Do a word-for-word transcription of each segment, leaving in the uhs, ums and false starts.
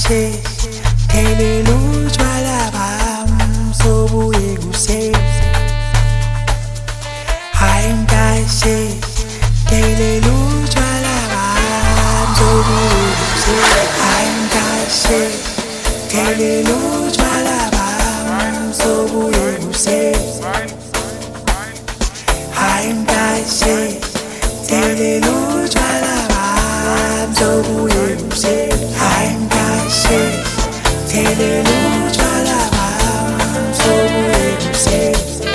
kahle Thelela utshwala bami sobuye kuseni Hayi kahle Thelela utshwala bami sobuye kuseni Hayi kahle Thelela utshwala bami sobuye kuseni Hayi kahle Thelela utshwala bami sobuye kuseni Hayi kahle Thelela utshwala bami sobuye kuseni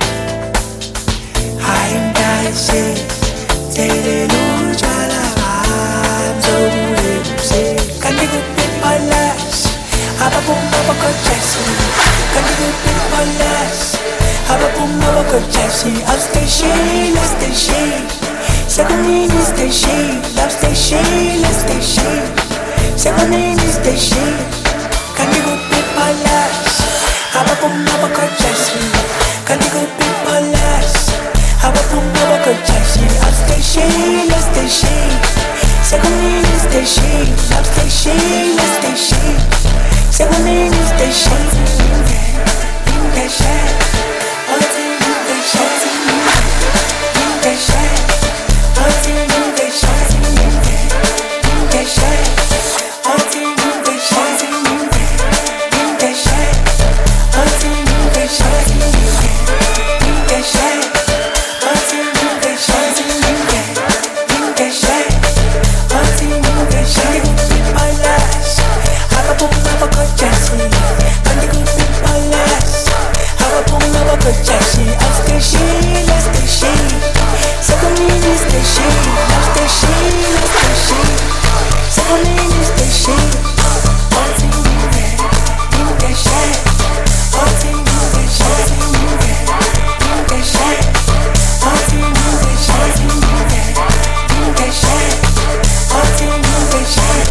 Hayi kahle Thelela utshwala bami sobuye kuseni Kanti kuphi palace abaphuma bakojasi Kanti kuphi palace abaphuma bakojasi Awustation, awustation Sekunini station, love station, love station Sekunini station Kanti kuphi palace abaphuma bakojasi Kanti kuphi palace abaphuma bakojasi Awustation, awustation Sekunini station, love station, love station Sekunini station In the shed All the things in the shed In the shed All the things in the shed In the shed All the things in the shed In the shed All the things in the shed In the shed All the things in the shed In the shed All the things in the shed My last abaphuma bakojasi Kanti kuphi palace abaphuma bakojasi Awustation, awustation Sekunini station, awustation, awustation Sekunini station All the things in there, in the shed All the things in the shed, in the shed All the things in the shed, in the shed All the things in the shed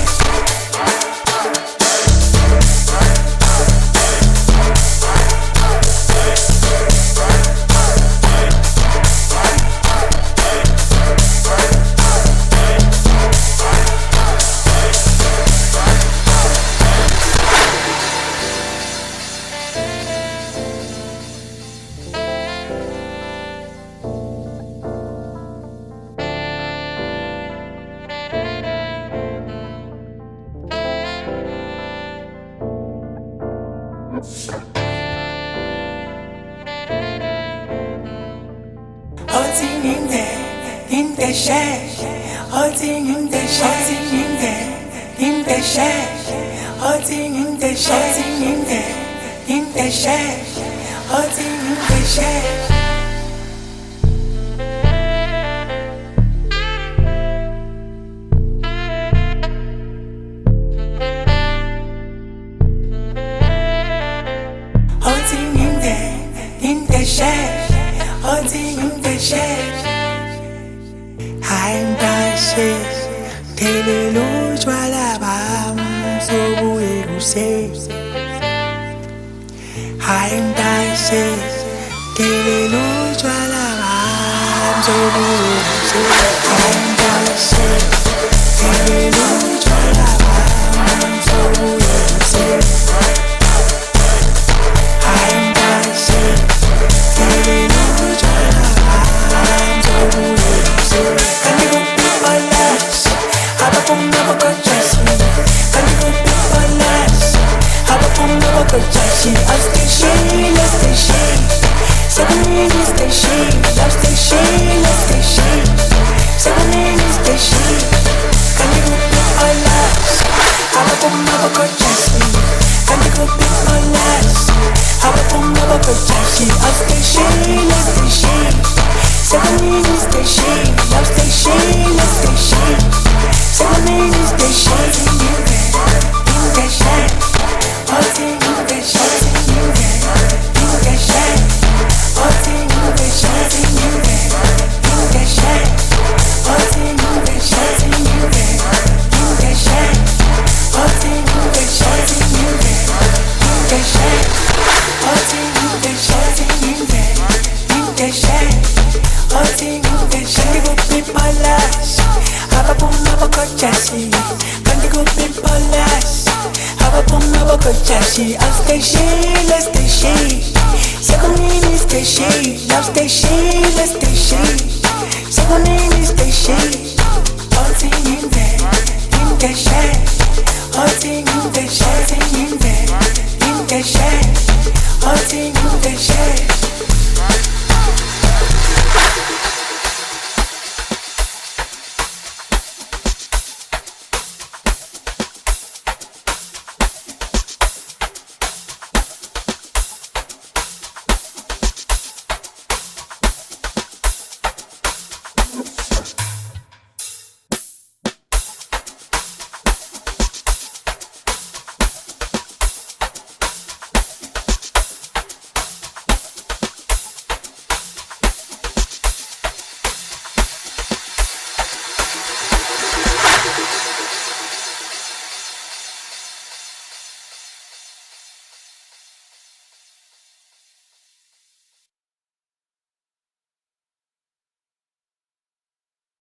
All the things in there, in the shed All the things in the shed, in there, in the shed All the things in the shed, in there, in the shed All the things in the shed All the things in there, in the shed All the things in the shed Hayi kahle Thelela utshwala bami sobuye kuseni Hayi kahle Thelela utshwala bami sobuye kuseni Hayi kahle Thelela utshwala bami sobuye kuseni Hayi kahle Thelela utshwala bami sobuye kuseni Kanti kuphi palace abaphuma bakojasi Kanti kuphi palace abaphuma bakojasi Awustation, awustation Sekunini station, love station, love station Sekunini station Kanti kuphi palace abaphuma bakojasi Kanti kuphi palace abaphuma bakojasi Awustation, awustation Sekunini station, love station, love station Sekunini station In the shed All the things in the shed In the shed All the things in the shed In the shed All the things in the shed In the shed All the things in the shed In the shed All the things in the shed In the shed All the things in the shed Kanti kuphi palace abaphuma bakojasi Kanti kuphi palace Jashi, I'll stay she, let's stay she. Second name is stay she, now stay she, let's stay she. Second name is stay she. All thing in there, in the shed. All thing in the shed, in there, in the shed. All thing in the shed.